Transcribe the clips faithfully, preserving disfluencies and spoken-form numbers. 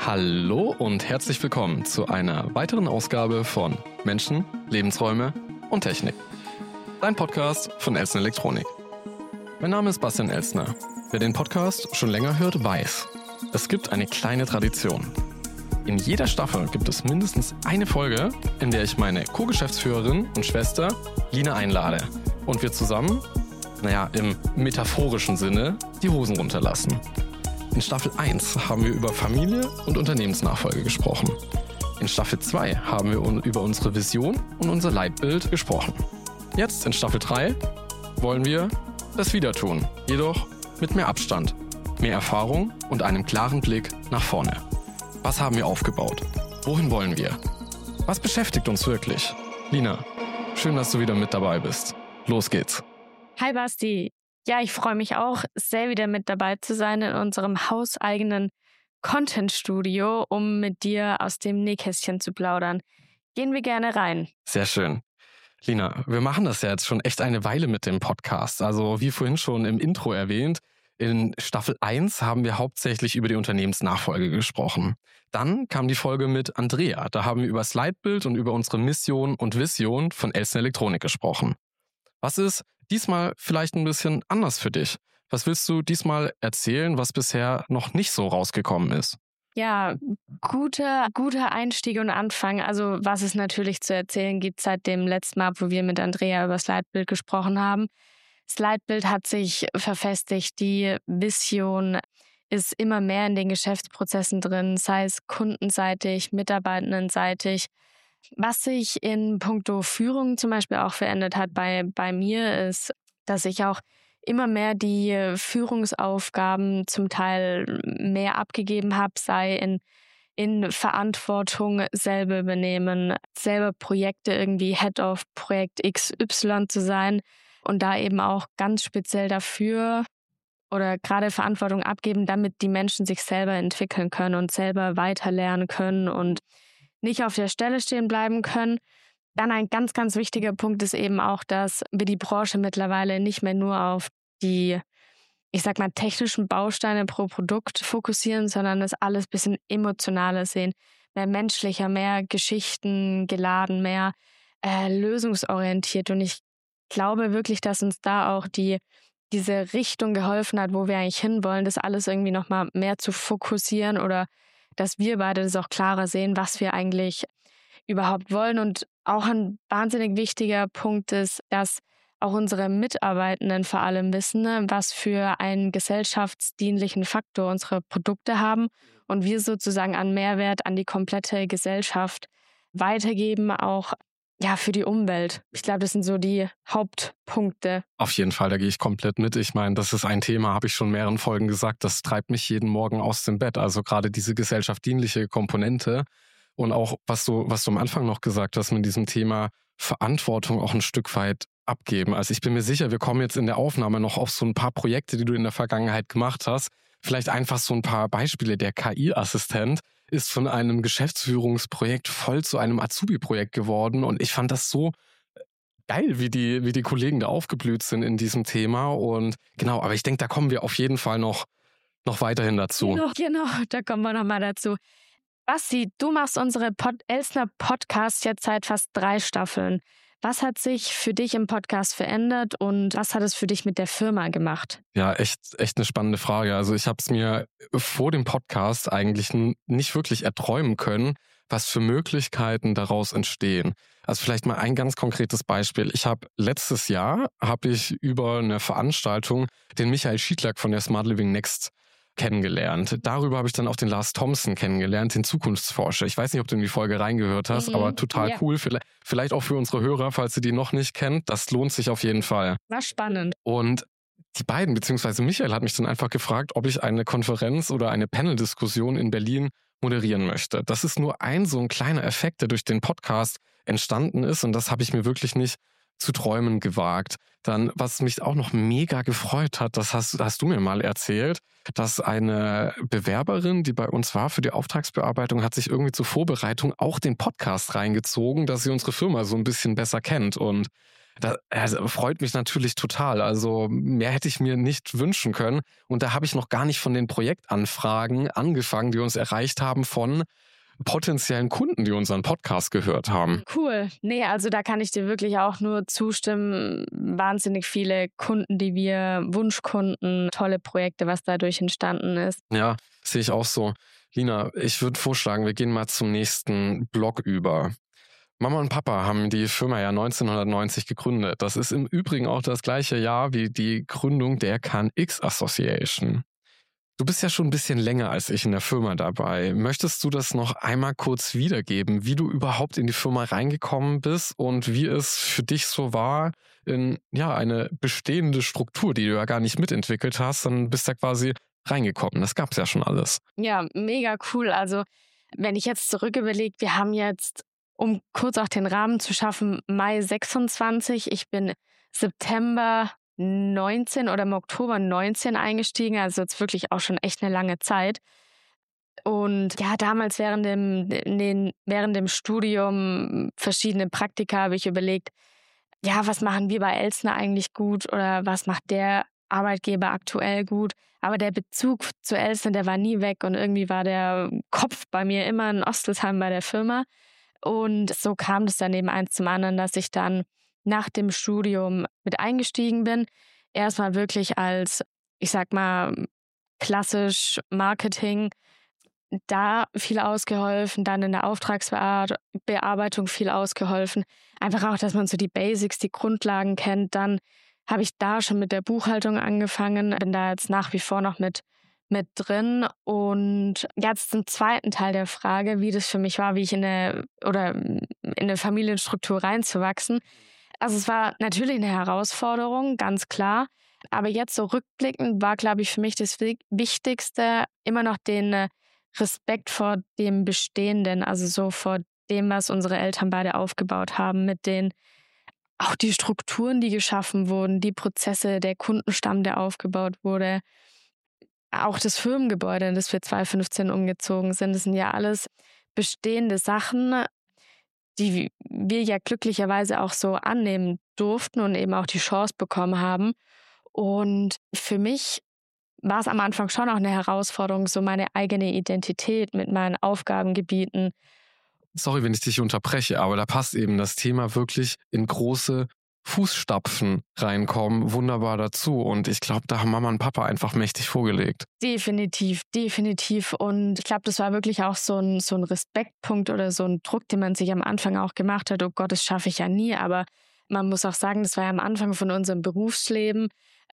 Hallo und herzlich willkommen zu einer weiteren Ausgabe von Menschen, Lebensräume und Technik. Dein Podcast von Elstner Elektronik. Mein Name ist Bastian Elstner. Wer den Podcast schon länger hört, weiß, es gibt eine kleine Tradition. In jeder Staffel gibt es mindestens eine Folge, in der ich meine Co-Geschäftsführerin und Schwester Lina einlade und wir zusammen, naja, im metaphorischen Sinne, die Hosen runterlassen. In Staffel eins haben wir über Familie und Unternehmensnachfolge gesprochen. In Staffel zwei haben wir über unsere Vision und unser Leitbild gesprochen. Jetzt in Staffel drei wollen wir das wieder tun, jedoch mit mehr Abstand, mehr Erfahrung und einem klaren Blick nach vorne. Was haben wir aufgebaut? Wohin wollen wir? Was beschäftigt uns wirklich? Lina, schön, dass du wieder mit dabei bist. Los geht's. Hi Basti. Ja, ich freue mich auch sehr, wieder mit dabei zu sein in unserem hauseigenen Content-Studio, um mit dir aus dem Nähkästchen zu plaudern. Gehen wir gerne rein. Sehr schön. Lina, wir machen das ja jetzt schon echt eine Weile mit dem Podcast. Also wie vorhin schon im Intro erwähnt, in Staffel eins haben wir hauptsächlich über die Unternehmensnachfolge gesprochen. Dann kam die Folge mit Andrea. Da haben wir über das Leitbild und über unsere Mission und Vision von Elstner Elektronik gesprochen. Was ist diesmal vielleicht ein bisschen anders für dich? Was willst du diesmal erzählen, was bisher noch nicht so rausgekommen ist? Ja, guter, guter Einstieg und Anfang. Also was es natürlich zu erzählen gibt seit dem letzten Mal, wo wir mit Andrea über das Leitbild gesprochen haben. Das Leitbild hat sich verfestigt, die Vision ist immer mehr in den Geschäftsprozessen drin, sei es kundenseitig, mitarbeitendenseitig. Was sich in puncto Führung zum Beispiel auch verändert hat bei, bei mir, ist, dass ich auch immer mehr die Führungsaufgaben zum Teil mehr abgegeben habe, sei in, in Verantwortung selber übernehmen, selber Projekte irgendwie Head of Projekt X Y zu sein und da eben auch ganz speziell dafür oder gerade Verantwortung abgeben, damit die Menschen sich selber entwickeln können und selber weiterlernen können und nicht auf der Stelle stehen bleiben können. Dann ein ganz, ganz wichtiger Punkt ist eben auch, dass wir die Branche mittlerweile nicht mehr nur auf die, ich sag mal, technischen Bausteine pro Produkt fokussieren, sondern das alles ein bisschen emotionaler sehen. Mehr menschlicher, mehr Geschichten geladen, mehr äh, lösungsorientiert. Und ich glaube wirklich, dass uns da auch die diese Richtung geholfen hat, wo wir eigentlich hinwollen, das alles irgendwie nochmal mehr zu fokussieren oder dass wir beide das auch klarer sehen, was wir eigentlich überhaupt wollen. Und auch ein wahnsinnig wichtiger Punkt ist, dass auch unsere Mitarbeitenden vor allem wissen, was für einen gesellschaftsdienlichen Faktor unsere Produkte haben und wir sozusagen an Mehrwert an die komplette Gesellschaft weitergeben, auch ja für die Umwelt. Ich glaube, das sind so die Hauptpunkte. Auf jeden Fall, da gehe ich komplett mit. Ich meine, das ist ein Thema, habe ich schon in mehreren Folgen gesagt, das treibt mich jeden Morgen aus dem Bett. Also gerade diese gesellschaftsdienliche Komponente und auch, was du, was du am Anfang noch gesagt hast mit diesem Thema Verantwortung auch ein Stück weit abgeben. Also ich bin mir sicher, wir kommen jetzt in der Aufnahme noch auf so ein paar Projekte, die du in der Vergangenheit gemacht hast. Vielleicht einfach so ein paar Beispiele. Der K I-Assistent ist von einem Geschäftsführungsprojekt voll zu einem Azubi-Projekt geworden und ich fand das so geil, wie die, wie die Kollegen da aufgeblüht sind in diesem Thema und genau, aber ich denke, da kommen wir auf jeden Fall noch, noch weiterhin dazu. Genau, genau, da kommen wir nochmal dazu. Basti, du machst unsere Pod- Elstner Podcast jetzt seit fast drei Staffeln. Was hat sich für dich im Podcast verändert und was hat es für dich mit der Firma gemacht? Ja, echt, echt eine spannende Frage. Also ich habe es mir vor dem Podcast eigentlich nicht wirklich erträumen können, was für Möglichkeiten daraus entstehen. Also vielleicht mal ein ganz konkretes Beispiel. Ich habe letztes Jahr habe ich über eine Veranstaltung den Michael Schiedlack von der Smart Living Next kennengelernt. Darüber habe ich dann auch den Lars Thompson kennengelernt, den Zukunftsforscher. Ich weiß nicht, ob du in die Folge reingehört hast, mhm, aber total ja. Cool. Vielleicht auch für unsere Hörer, falls ihr die noch nicht kennt. Das lohnt sich auf jeden Fall. War spannend. Und die beiden, beziehungsweise Michael hat mich dann einfach gefragt, ob ich eine Konferenz oder eine Panel-Diskussion in Berlin moderieren möchte. Das ist nur ein so ein kleiner Effekt, der durch den Podcast entstanden ist und das habe ich mir wirklich nicht zu träumen gewagt. Dann, was mich auch noch mega gefreut hat, das hast, hast du mir mal erzählt, dass eine Bewerberin, die bei uns war für die Auftragsbearbeitung, hat sich irgendwie zur Vorbereitung auch den Podcast reingezogen, dass sie unsere Firma so ein bisschen besser kennt. Und Das also, freut mich natürlich total. Also, mehr hätte ich mir nicht wünschen können. Und da habe ich noch gar nicht von den Projektanfragen angefangen, die uns erreicht haben von potenziellen Kunden, die unseren Podcast gehört haben. Cool. Nee, also da kann ich dir wirklich auch nur zustimmen. Wahnsinnig viele Kunden, die wir, Wunschkunden, tolle Projekte, was dadurch entstanden ist. Ja, sehe ich auch so. Lina, ich würde vorschlagen, wir gehen mal zum nächsten Block über. Mama und Papa haben die Firma ja neunzehnhundertneunzig gegründet. Das ist im Übrigen auch das gleiche Jahr wie die Gründung der CanX Association. Du bist ja schon ein bisschen länger als ich in der Firma dabei. Möchtest du das noch einmal kurz wiedergeben, wie du überhaupt in die Firma reingekommen bist und wie es für dich so war, in ja eine bestehende Struktur, die du ja gar nicht mitentwickelt hast, dann bist du ja quasi reingekommen. Das gab's ja schon alles. Ja, mega cool. Also wenn ich jetzt zurück überlege, wir haben jetzt, um kurz auch den Rahmen zu schaffen, Mai sechsundzwanzig. Ich bin September neunzehn oder im Oktober neunzehn eingestiegen, also jetzt wirklich auch schon echt eine lange Zeit. Und ja, damals während dem, den, während dem Studium, verschiedene Praktika, habe ich überlegt, ja, was machen wir bei Elstner eigentlich gut oder was macht der Arbeitgeber aktuell gut? Aber der Bezug zu Elstner, der war nie weg und irgendwie war der Kopf bei mir immer in Ostelsheim bei der Firma. Und so kam das dann eben eins zum anderen, dass ich dann nach dem Studium mit eingestiegen bin. Erstmal wirklich als, ich sag mal, klassisch Marketing, da viel ausgeholfen, dann in der Auftragsbearbeitung viel ausgeholfen. Einfach auch, dass man so die Basics, die Grundlagen kennt. Dann habe ich da schon mit der Buchhaltung angefangen, bin da jetzt nach wie vor noch mit, mit drin. Und jetzt zum zweiten Teil der Frage, wie das für mich war, wie ich in eine, oder in eine Familienstruktur reinzuwachsen. Also es war natürlich eine Herausforderung, ganz klar. Aber jetzt so rückblickend war, glaube ich, für mich das Wichtigste immer noch den Respekt vor dem Bestehenden, also so vor dem, was unsere Eltern beide aufgebaut haben, mit den auch die Strukturen, die geschaffen wurden, die Prozesse, der Kundenstamm, der aufgebaut wurde, auch das Firmengebäude, in das wir zwanzig fünfzehn umgezogen sind. Das sind ja alles bestehende Sachen, die wir ja glücklicherweise auch so annehmen durften und eben auch die Chance bekommen haben. Und für mich war es am Anfang schon auch eine Herausforderung, so meine eigene Identität mit meinen Aufgabengebieten. Sorry, wenn ich dich unterbreche, aber da passt eben das Thema wirklich in große Fußstapfen reinkommen wunderbar dazu. Und ich glaube, da haben Mama und Papa einfach mächtig vorgelegt. Definitiv, definitiv. Und ich glaube, das war wirklich auch so ein, so ein Respektpunkt oder so ein Druck, den man sich am Anfang auch gemacht hat. Oh Gott, das schaffe ich ja nie. Aber man muss auch sagen, das war ja am Anfang von unserem Berufsleben.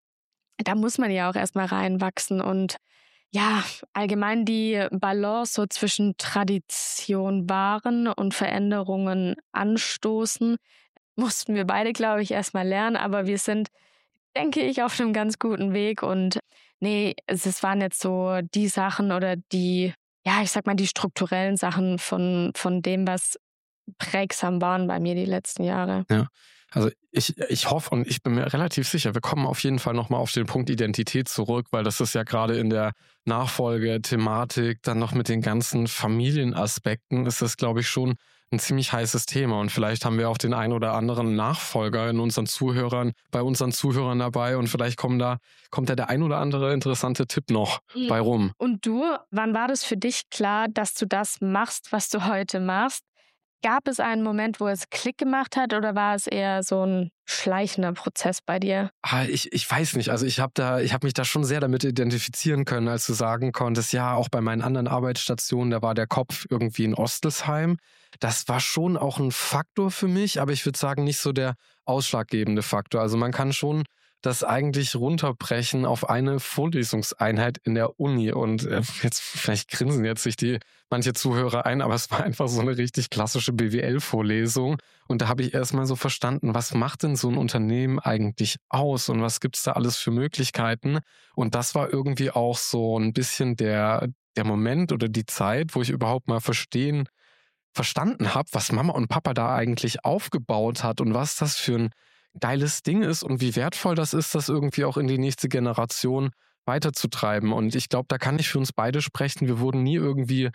Da muss man ja auch erstmal reinwachsen und ja, allgemein die Balance so zwischen Tradition wahren und Veränderungen anstoßen, mussten wir beide, glaube ich, erstmal lernen. Aber wir sind, denke ich, auf einem ganz guten Weg. Und nee, es, es waren jetzt so die Sachen oder die, ja, ich sag mal, die strukturellen Sachen von, von dem, was prägsam waren bei mir die letzten Jahre. Ja. Also ich, ich hoffe und ich bin mir relativ sicher, wir kommen auf jeden Fall nochmal auf den Punkt Identität zurück, weil das ist ja gerade in der Nachfolge-Thematik, dann noch mit den ganzen Familienaspekten, ist das, glaube ich, schon ein ziemlich heißes Thema. Und vielleicht haben wir auch den einen oder anderen Nachfolger in unseren Zuhörern, bei unseren Zuhörern dabei und vielleicht kommen da, kommt da der ein oder andere interessante Tipp noch mhm. bei rum. Und du, wann war das für dich klar, dass du das machst, was du heute machst? Gab es einen Moment, wo es Klick gemacht hat oder war es eher so ein schleichender Prozess bei dir? Ah, ich, ich weiß nicht. Also ich habe da, ich habe mich da schon sehr damit identifizieren können, als du sagen konntest, ja, auch bei meinen anderen Arbeitsstationen, da war der Kopf irgendwie in Ostelsheim. Das war schon auch ein Faktor für mich, aber ich würde sagen, nicht so der ausschlaggebende Faktor. Also man kann schon das eigentlich runterbrechen auf eine Vorlesungseinheit in der Uni. Und äh, jetzt vielleicht grinsen jetzt sich die manche Zuhörer ein, aber es war einfach so eine richtig klassische B W L-Vorlesung. Und da habe ich erstmal so verstanden, was macht denn so ein Unternehmen eigentlich aus und was gibt's da alles für Möglichkeiten? Und das war irgendwie auch so ein bisschen der, der Moment oder die Zeit, wo ich überhaupt mal verstehen, verstanden habe, was Mama und Papa da eigentlich aufgebaut hat und was das für ein geiles Ding ist und wie wertvoll das ist, das irgendwie auch in die nächste Generation weiterzutreiben. Und ich glaube, da kann ich für uns beide sprechen. Wir wurden nie irgendwie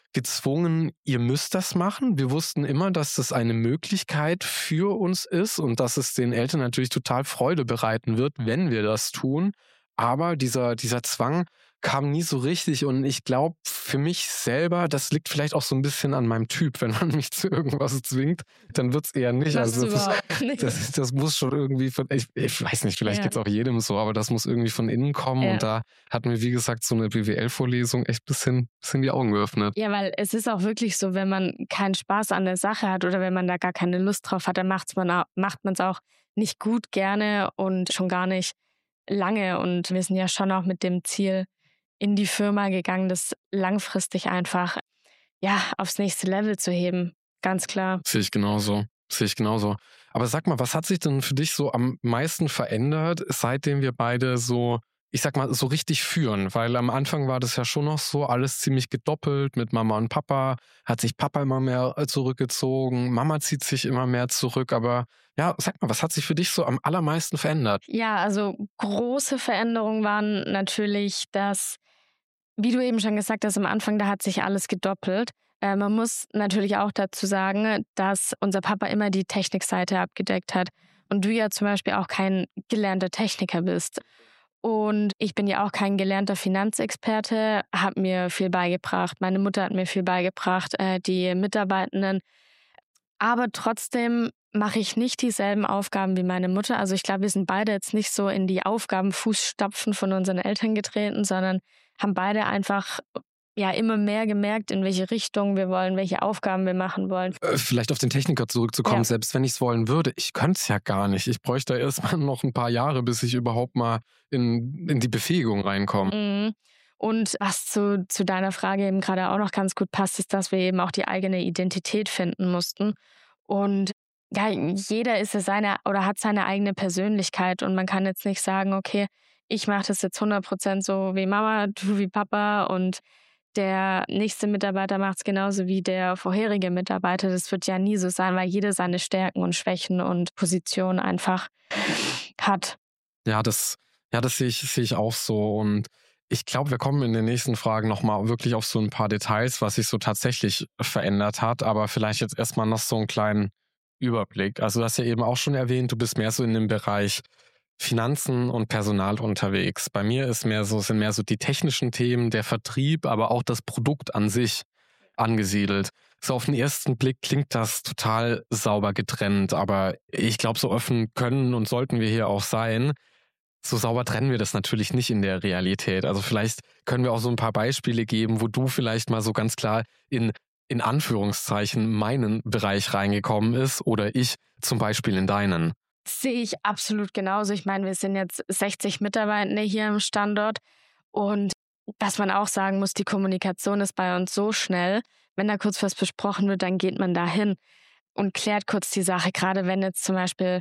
gezwungen, ihr müsst das machen. Wir wussten immer, dass das eine Möglichkeit für uns ist und dass es den Eltern natürlich total Freude bereiten wird, wenn wir das tun. Aber dieser, dieser Zwang kam nie so richtig und ich glaube für mich selber, das liegt vielleicht auch so ein bisschen an meinem Typ. Wenn man mich zu irgendwas zwingt, dann wird es eher nicht. Machst Also du das, überhaupt nicht. das, das muss schon irgendwie von, ich, ich weiß nicht, vielleicht Ja. geht es auch jedem so, aber das muss irgendwie von innen kommen Ja. und da hat mir, wie gesagt, so eine B W L-Vorlesung echt ein bisschen, bisschen die Augen geöffnet. Ja, weil es ist auch wirklich so, wenn man keinen Spaß an der Sache hat oder wenn man da gar keine Lust drauf hat, dann macht's man, au- macht man es auch nicht gut gerne und schon gar nicht lange. Und wir sind ja schon auch mit dem Ziel in die Firma gegangen, das langfristig einfach ja aufs nächste Level zu heben. Ganz klar. Sehe ich genauso. Sehe ich genauso. Aber sag mal, was hat sich denn für dich so am meisten verändert, seitdem wir beide so, ich sag mal, so richtig führen? Weil am Anfang war das ja schon noch so alles ziemlich gedoppelt mit Mama und Papa. Hat sich Papa immer mehr äh, zurückgezogen, Mama zieht sich immer mehr zurück. Aber ja, sag mal, was hat sich für dich so am allermeisten verändert? Ja, also große Veränderungen waren natürlich, dass, wie du eben schon gesagt hast, am Anfang, da hat sich alles gedoppelt. Äh, man muss natürlich auch dazu sagen, dass unser Papa immer die Technikseite abgedeckt hat und du ja zum Beispiel auch kein gelernter Techniker bist. Und ich bin ja auch kein gelernter Finanzexperte, habe mir viel beigebracht. Meine Mutter hat mir viel beigebracht, äh, die Mitarbeitenden. Aber trotzdem mache ich nicht dieselben Aufgaben wie meine Mutter. Also ich glaube, wir sind beide jetzt nicht so in die Aufgabenfußstapfen von unseren Eltern getreten, sondern haben beide einfach ja immer mehr gemerkt, in welche Richtung wir wollen, welche Aufgaben wir machen wollen. Äh, Vielleicht auf den Techniker zurückzukommen, Ja. selbst wenn ich es wollen würde, ich könnte es ja gar nicht. Ich bräuchte da erstmal noch ein paar Jahre, bis ich überhaupt mal in, in die Befähigung reinkomme. Mhm. Und was zu, zu deiner Frage eben gerade auch noch ganz gut passt, ist, dass wir eben auch die eigene Identität finden mussten. Und ja, jeder ist ja seine oder hat seine eigene Persönlichkeit und man kann jetzt nicht sagen, okay, ich mache das jetzt hundert Prozent so wie Mama, du wie Papa und der nächste Mitarbeiter macht es genauso wie der vorherige Mitarbeiter. Das wird ja nie so sein, weil jeder seine Stärken und Schwächen und Positionen einfach hat. Ja, das, ja, das sehe ich, sehe ich auch so. Und ich glaube, wir kommen in den nächsten Fragen nochmal wirklich auf so ein paar Details, was sich so tatsächlich verändert hat. Aber vielleicht jetzt erstmal noch so einen kleinen Überblick. Also du hast ja eben auch schon erwähnt, du bist mehr so in dem Bereich Finanzen und Personal unterwegs. Bei mir ist mehr so, sind mehr so die technischen Themen, der Vertrieb, aber auch das Produkt an sich angesiedelt. So auf den ersten Blick klingt das total sauber getrennt, aber ich glaube, so offen können und sollten wir hier auch sein. So sauber trennen wir das natürlich nicht in der Realität. Also vielleicht können wir auch so ein paar Beispiele geben, wo du vielleicht mal so ganz klar in, in Anführungszeichen meinen Bereich reingekommen ist oder ich zum Beispiel in deinen. Sehe ich absolut genauso. Ich meine, wir sind jetzt sechzig Mitarbeitende hier im Standort und was man auch sagen muss, die Kommunikation ist bei uns so schnell. Wenn da kurz was besprochen wird, dann geht man da hin und klärt kurz die Sache. Gerade wenn jetzt zum Beispiel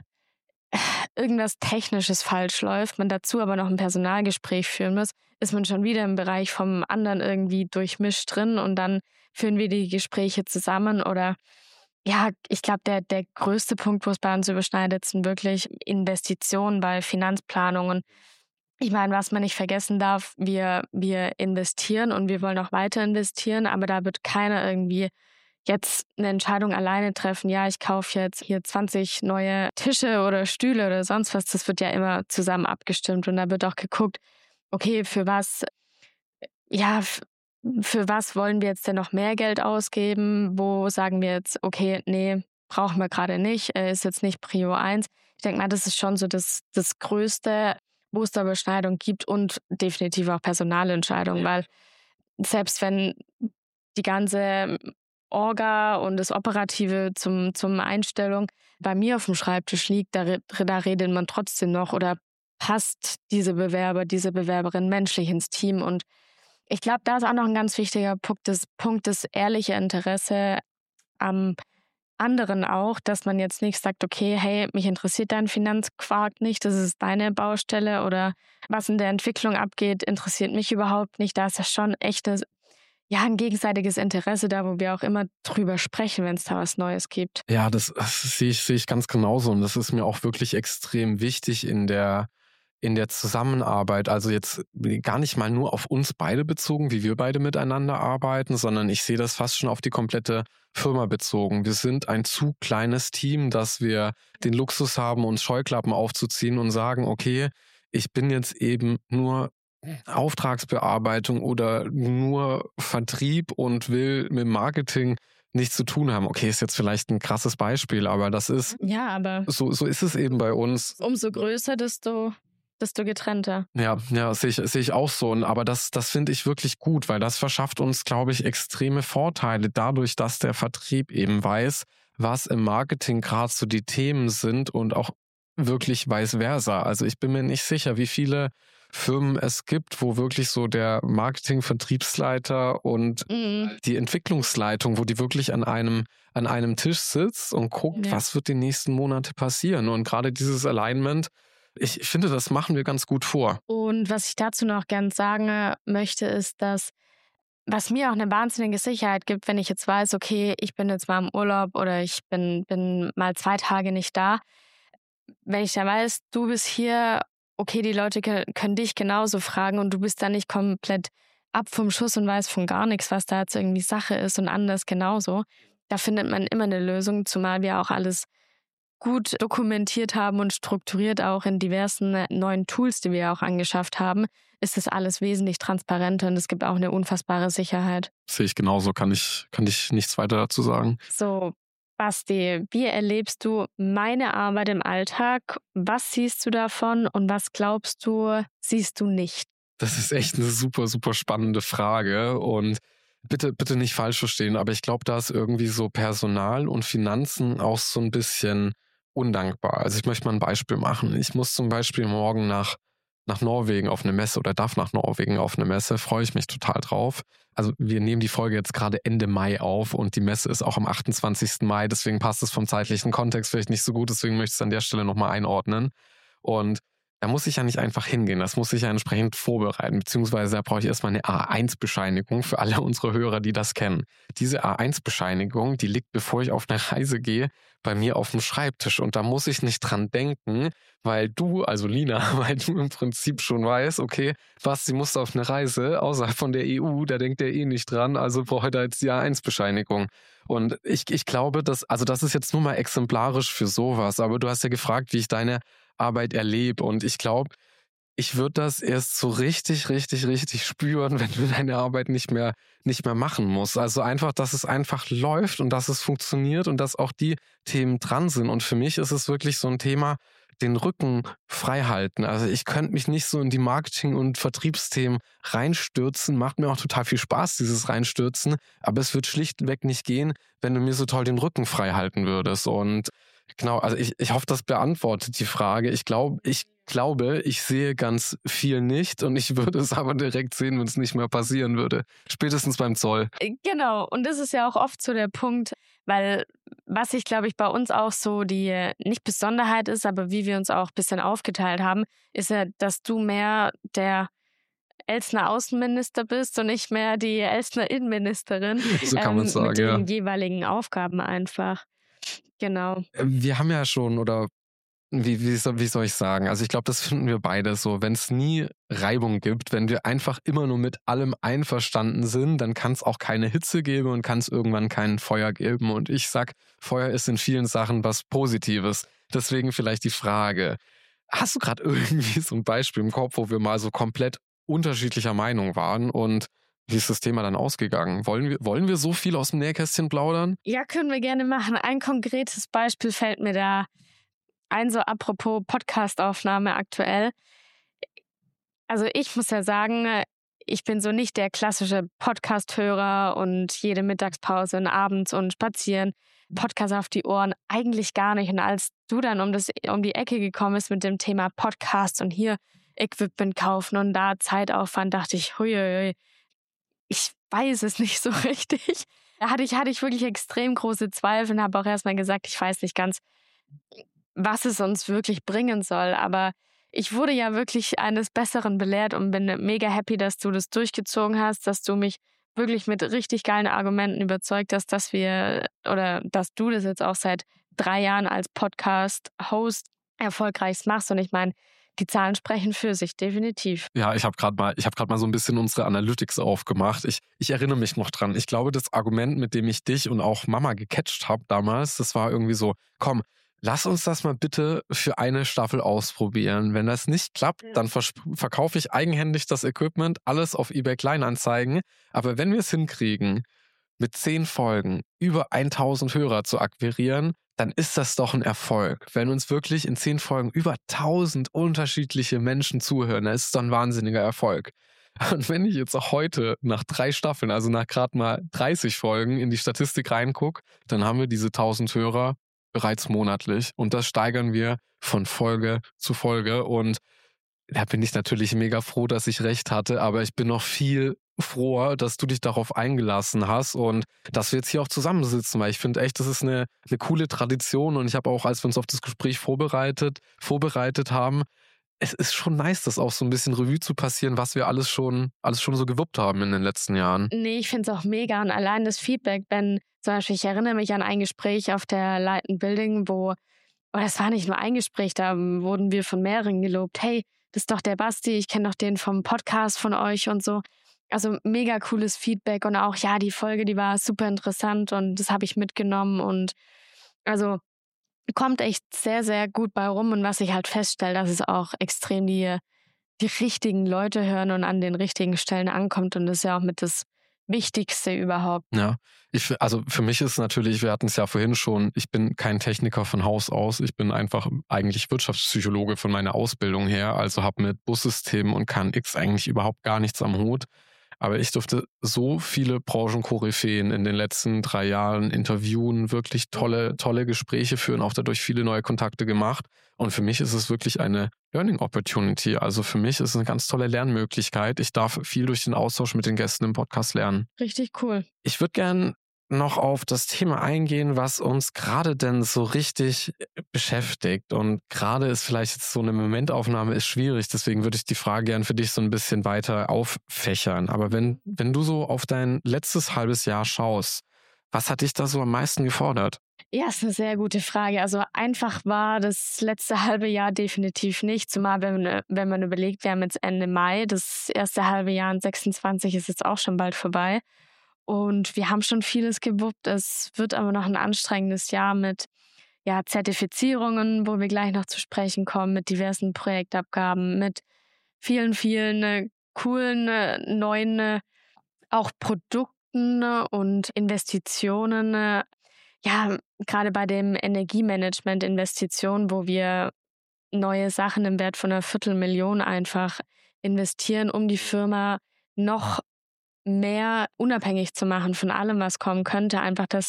irgendwas Technisches falsch läuft, man dazu aber noch ein Personalgespräch führen muss, ist man schon wieder im Bereich vom anderen irgendwie durchmischt drin und dann führen wir die Gespräche zusammen oder ja, ich glaube, der, der größte Punkt, wo es bei uns überschneidet, sind wirklich Investitionen bei Finanzplanungen. Ich meine, was man nicht vergessen darf, wir, wir investieren und wir wollen auch weiter investieren, aber da wird keiner irgendwie jetzt eine Entscheidung alleine treffen. Ja, ich kaufe jetzt hier zwanzig neue Tische oder Stühle oder sonst was. Das wird ja immer zusammen abgestimmt und da wird auch geguckt, okay, für was, ja, für was wollen wir jetzt denn noch mehr Geld ausgeben? Wo sagen wir jetzt, okay, nee, brauchen wir gerade nicht, ist jetzt nicht Prio eins. Ich denke mal, das ist schon so das, das Größte, wo es da Überschneidung gibt und definitiv auch Personalentscheidungen, weil selbst wenn die ganze Orga und das Operative zum, zum Einstellung bei mir auf dem Schreibtisch liegt, da, da redet man trotzdem noch oder passt diese Bewerber, diese Bewerberin menschlich ins Team und ich glaube, da ist auch noch ein ganz wichtiger Punkt, das, Punkt, das ehrliche Interesse am anderen auch, dass man jetzt nicht sagt, okay, hey, mich interessiert dein Finanzquark nicht, das ist deine Baustelle oder was in der Entwicklung abgeht, interessiert mich überhaupt nicht. Da ist ja schon echt eine, ja, ein gegenseitiges Interesse da, wo wir auch immer drüber sprechen, wenn es da was Neues gibt. Ja, das, das sehe ich, sehe ich ganz genauso und das ist mir auch wirklich extrem wichtig in der in der Zusammenarbeit, also jetzt gar nicht mal nur auf uns beide bezogen, wie wir beide miteinander arbeiten, sondern ich sehe das fast schon auf die komplette Firma bezogen. Wir sind ein zu kleines Team, dass wir den Luxus haben, uns Scheuklappen aufzuziehen und sagen, okay, ich bin jetzt eben nur Auftragsbearbeitung oder nur Vertrieb und will mit Marketing nichts zu tun haben. Okay, ist jetzt vielleicht ein krasses Beispiel, aber das ist, Ja, aber so, so ist es eben bei uns. umso größer, desto, desto getrennter. Ja, ja, sehe ich, sehe ich auch so. Und aber das, das finde ich wirklich gut, weil das verschafft uns, glaube ich, extreme Vorteile dadurch, dass der Vertrieb eben weiß, was im Marketing gerade so die Themen sind und auch wirklich vice versa. Also ich bin mir nicht sicher, wie viele Firmen es gibt, wo wirklich so der Marketing-Vertriebsleiter und Mhm. die Entwicklungsleitung, wo die wirklich an einem, an einem Tisch sitzt und guckt, Ja. was wird die nächsten Monate passieren. Und gerade dieses Alignment, ich finde, das machen wir ganz gut vor. Und was ich dazu noch gern sagen möchte, ist, dass was mir auch eine wahnsinnige Sicherheit gibt, wenn ich jetzt weiß, okay, ich bin jetzt mal im Urlaub oder ich bin, bin mal zwei Tage nicht da. Wenn ich dann weiß, du bist hier, okay, die Leute können, können dich genauso fragen und du bist da nicht komplett ab vom Schuss und weißt von gar nichts, was da jetzt irgendwie Sache ist und anders genauso. Da findet man immer eine Lösung, zumal wir auch alles gut dokumentiert haben und strukturiert auch in diversen neuen Tools, die wir auch angeschafft haben, ist das alles wesentlich transparenter und es gibt auch eine unfassbare Sicherheit. Sehe ich genauso, kann ich, kann ich nichts weiter dazu sagen. So, Basti, wie erlebst du meine Arbeit im Alltag? Was siehst du davon und was glaubst du, siehst du nicht? Das ist echt eine super, super spannende Frage und bitte, bitte nicht falsch verstehen, aber ich glaube, da ist irgendwie so Personal und Finanzen auch so ein bisschen undankbar. Also ich möchte mal ein Beispiel machen. Ich muss zum Beispiel morgen nach, nach Norwegen auf eine Messe oder darf nach Norwegen auf eine Messe, freue ich mich total drauf. Also wir nehmen die Folge jetzt gerade Ende Mai auf und die Messe ist auch am achtundzwanzigsten Mai, deswegen passt es vom zeitlichen Kontext vielleicht nicht so gut, deswegen möchte ich es an der Stelle nochmal einordnen. Und da muss ich ja nicht einfach hingehen, das muss ich ja entsprechend vorbereiten, beziehungsweise da brauche ich erstmal eine A eins Bescheinigung für alle unsere Hörer, die das kennen. Diese A eins Bescheinigung, die liegt, bevor ich auf eine Reise gehe, bei mir auf dem Schreibtisch und da muss ich nicht dran denken, weil du, also Lina, weil du im Prinzip schon weißt, okay, Basti muss auf eine Reise außerhalb von der E U, da denkt er eh nicht dran, also brauche ich da jetzt die A eins Bescheinigung. Und ich, ich glaube, dass, also das ist jetzt nur mal exemplarisch für sowas, aber du hast ja gefragt, wie ich deine Arbeit erlebe. Und ich glaube, ich würde das erst so richtig, richtig, richtig spüren, wenn du deine Arbeit nicht mehr, nicht mehr machen musst. Also einfach, dass es einfach läuft und dass es funktioniert und dass auch die Themen dran sind. Und für mich ist es wirklich so ein Thema, den Rücken frei halten. Also ich könnte mich nicht so in die Marketing- und Vertriebsthemen reinstürzen. Macht mir auch total viel Spaß, dieses Reinstürzen. Aber es wird schlichtweg nicht gehen, wenn du mir so toll den Rücken frei halten würdest. Und genau, also ich, ich hoffe, das beantwortet die Frage. Ich glaube, ich glaube, ich sehe ganz viel nicht und ich würde es aber direkt sehen, wenn es nicht mehr passieren würde. Spätestens beim Zoll. Genau, und das ist ja auch oft so der Punkt, weil was ich, glaube ich, bei uns auch so die nicht Besonderheit ist, aber wie wir uns auch ein bisschen aufgeteilt haben, ist ja, dass du mehr der Elsner Außenminister bist und nicht mehr die Elsner Innenministerin. So kann man ähm, sagen, mit ja. den jeweiligen Aufgaben einfach. Genau. Wir haben ja schon, oder wie, wie, soll, wie soll ich sagen? Also ich glaube, das finden wir beide so. Wenn es nie Reibung gibt, wenn wir einfach immer nur mit allem einverstanden sind, dann kann es auch keine Hitze geben und kann es irgendwann kein Feuer geben. Und ich sag, Feuer ist in vielen Sachen was Positives. Deswegen vielleicht die Frage, hast du gerade irgendwie so ein Beispiel im Kopf, wo wir mal so komplett unterschiedlicher Meinung waren und wie ist das Thema dann ausgegangen? Wollen wir, wollen wir so viel aus dem Nähkästchen plaudern? Ja, können wir gerne machen. Ein konkretes Beispiel fällt mir da ein, so apropos Podcastaufnahme aktuell. Also ich muss ja sagen, ich bin so nicht der klassische Podcast-Hörer und jede Mittagspause und abends und spazieren, Podcast auf die Ohren, eigentlich gar nicht. Und als du dann um, das, um die Ecke gekommen bist mit dem Thema Podcast und hier Equipment kaufen und da Zeitaufwand, dachte ich, huiuiui, ich weiß es nicht so richtig. Da hatte ich, hatte ich wirklich extrem große Zweifel und habe auch erstmal gesagt, ich weiß nicht ganz, was es uns wirklich bringen soll. Aber ich wurde ja wirklich eines Besseren belehrt und bin mega happy, dass du das durchgezogen hast, dass du mich wirklich mit richtig geilen Argumenten überzeugt hast, dass wir oder dass du das jetzt auch seit drei Jahren als Podcast-Host erfolgreich machst. Und ich meine, die Zahlen sprechen für sich, definitiv. Ja, ich habe gerade mal, ich habe gerade mal so ein bisschen unsere Analytics aufgemacht. Ich, ich erinnere mich noch dran. Ich glaube, das Argument, mit dem ich dich und auch Mama gecatcht habe damals, das war irgendwie so, komm, lass uns das mal bitte für eine Staffel ausprobieren. Wenn das nicht klappt, Ja. dann vers- verkaufe ich eigenhändig das Equipment, alles auf eBay Kleinanzeigen. Aber wenn wir es hinkriegen, mit zehn Folgen über tausend Hörer zu akquirieren, dann ist das doch ein Erfolg. Wenn uns wirklich in zehn Folgen über tausend unterschiedliche Menschen zuhören, dann ist es doch ein wahnsinniger Erfolg. Und wenn ich jetzt auch heute nach drei Staffeln, also nach gerade mal dreißig Folgen in die Statistik reingucke, dann haben wir diese tausend Hörer bereits monatlich. Und das steigern wir von Folge zu Folge. Und da bin ich natürlich mega froh, dass ich recht hatte, aber ich bin noch viel froher, dass du dich darauf eingelassen hast und dass wir jetzt hier auch zusammensitzen, weil ich finde echt, das ist eine, eine coole Tradition und ich habe auch, als wir uns auf das Gespräch vorbereitet, vorbereitet haben, es ist schon nice, das auch so ein bisschen Revue zu passieren, was wir alles schon, alles schon so gewuppt haben in den letzten Jahren. Nee, ich finde es auch mega. Und allein das Feedback, wenn zum Beispiel, ich erinnere mich an ein Gespräch auf der Light and Building, wo, oh, das war nicht nur ein Gespräch, da wurden wir von mehreren gelobt. Hey, das ist doch der Basti, ich kenne doch den vom Podcast von euch und so. Also mega cooles Feedback und auch, ja, die Folge, die war super interessant und das habe ich mitgenommen und also kommt echt sehr, sehr gut bei rum und was ich halt feststelle, dass es auch extrem die, die richtigen Leute hören und an den richtigen Stellen ankommt und das ist ja auch mit das Wichtigste überhaupt. Ja, ich, also für mich ist natürlich, wir hatten es ja vorhin schon, ich bin kein Techniker von Haus aus, ich bin einfach eigentlich Wirtschaftspsychologe von meiner Ausbildung her, also habe mit Bussystemen und K N X eigentlich überhaupt gar nichts am Hut. Aber ich durfte so viele Branchenkoryphäen in den letzten drei Jahren interviewen, wirklich tolle, tolle Gespräche führen, auch dadurch viele neue Kontakte gemacht. Und für mich ist es wirklich eine Learning Opportunity. Also für mich ist es eine ganz tolle Lernmöglichkeit. Ich darf viel durch den Austausch mit den Gästen im Podcast lernen. Richtig cool. Ich würde gern noch auf das Thema eingehen, was uns gerade denn so richtig beschäftigt. Und gerade ist vielleicht jetzt so eine Momentaufnahme ist schwierig, deswegen würde ich die Frage gern für dich so ein bisschen weiter auffächern. Aber wenn, wenn du so auf dein letztes halbes Jahr schaust, was hat dich da so am meisten gefordert? Ja, ist eine sehr gute Frage. Also einfach war das letzte halbe Jahr definitiv nicht, zumal wenn man, wenn man überlegt, wir haben jetzt Ende Mai, das erste halbe Jahr in sechsundzwanzig ist jetzt auch schon bald vorbei. Und wir haben schon vieles gewuppt. Es wird aber noch ein anstrengendes Jahr mit ja, Zertifizierungen, wo wir gleich noch zu sprechen kommen, mit diversen Projektabgaben, mit vielen, vielen äh, coolen äh, neuen äh, auch Produkten äh, und Investitionen. Äh, ja, gerade bei dem Energiemanagement Investitionen, wo wir neue Sachen im Wert von einer Viertelmillion einfach investieren, um die Firma noch mehr unabhängig zu machen von allem, was kommen könnte. Einfach, dass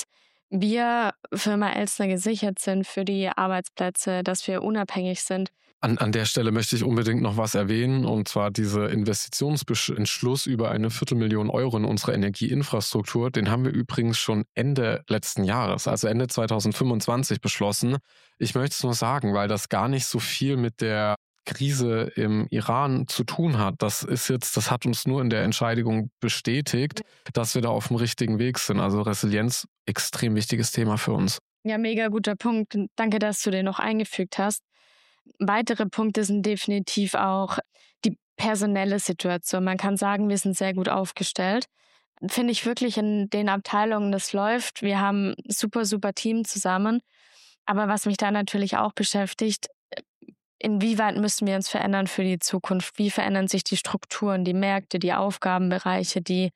wir Firma Elstner gesichert sind für die Arbeitsplätze, dass wir unabhängig sind. An, an der Stelle möchte ich unbedingt noch was erwähnen, und zwar dieser Investitionsentschluss über eine Viertelmillion Euro in unsere Energieinfrastruktur. Den haben wir übrigens schon Ende letzten Jahres, also Ende zweitausendfünfundzwanzig beschlossen. Ich möchte es nur sagen, weil das gar nicht so viel mit der Krise im Iran zu tun hat. Das ist jetzt, das hat uns nur in der Entscheidung bestätigt, dass wir da auf dem richtigen Weg sind. Also Resilienz, extrem wichtiges Thema für uns. Ja, mega guter Punkt. Danke, dass du den noch eingefügt hast. Weitere Punkte sind definitiv auch die personelle Situation. Man kann sagen, wir sind sehr gut aufgestellt. Finde ich wirklich in den Abteilungen, das läuft. Wir haben ein super, super Team zusammen. Aber was mich da natürlich auch beschäftigt, inwieweit müssen wir uns verändern für die Zukunft? Wie verändern sich die Strukturen, die Märkte, die Aufgabenbereiche, die,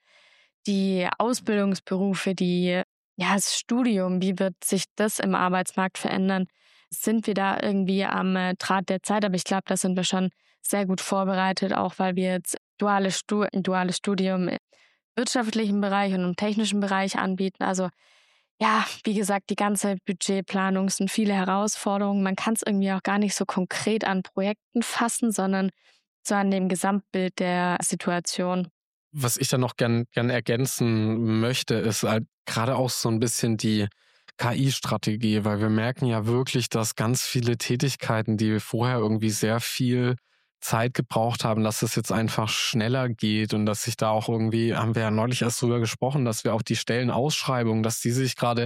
die Ausbildungsberufe, die, ja, das Studium? Wie wird sich das im Arbeitsmarkt verändern? Sind wir da irgendwie am äh, Draht der Zeit? Aber ich glaube, da sind wir schon sehr gut vorbereitet, auch weil wir jetzt duales, Stu- ein duales Studium im wirtschaftlichen Bereich und im technischen Bereich anbieten. Also ja, wie gesagt, die ganze Budgetplanung sind viele Herausforderungen. Man kann es irgendwie auch gar nicht so konkret an Projekten fassen, sondern so an dem Gesamtbild der Situation. Was ich dann noch gern, gern ergänzen möchte, ist halt gerade auch so ein bisschen die K I-Strategie, weil wir merken ja wirklich, dass ganz viele Tätigkeiten, die vorher irgendwie sehr viel Zeit gebraucht haben, dass es jetzt einfach schneller geht und dass sich da auch irgendwie, haben wir ja neulich erst drüber gesprochen, dass wir auch die Stellenausschreibungen, dass die sich gerade